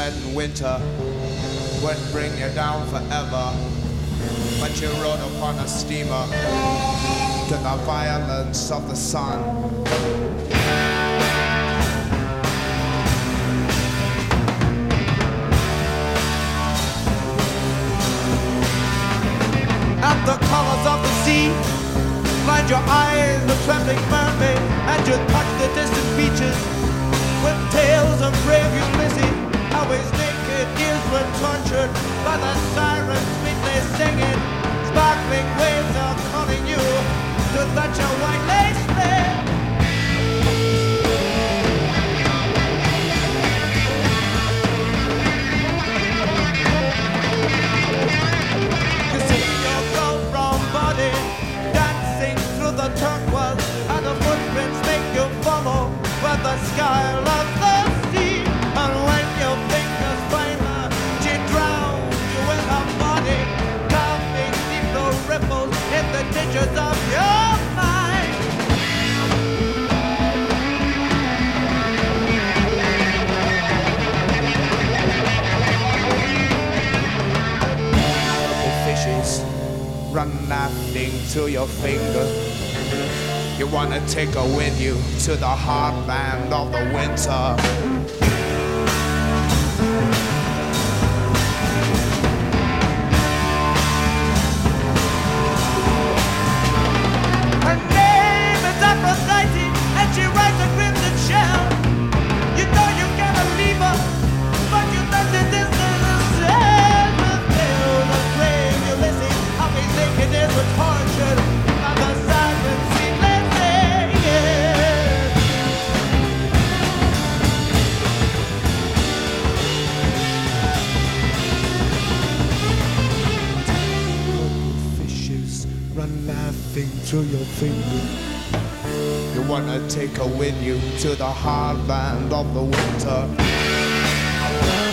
letting winter would bring you down forever. But you rode upon a steamer to the violence of the sun. At the colors of the sea, blind your eyes, the trembling mermaid, and you touch the distant beaches with tales of brave Ulysses. Always naked, ears were tortured by the sirens sweetly singing. Sparkling waves are calling you to touch a white lace bed. You see your gold-brown body dancing through the turquoise, and the footprints make you follow where the sky loves the sea. And when your fingers find her, she drowns you in her body, carving deep the ripples in the ditches of your mind. The fishes run laughing through your finger. You wanna take her with you to the heartland of the winter. And she rides a crimson shell. You know you gotta leave her, but you let the distance sail. With tales of brave Ulysses, always thinking it was tortured by the silent seedless fishes run laughing through your fingers. You wanna take her with you to the hard land of the winter.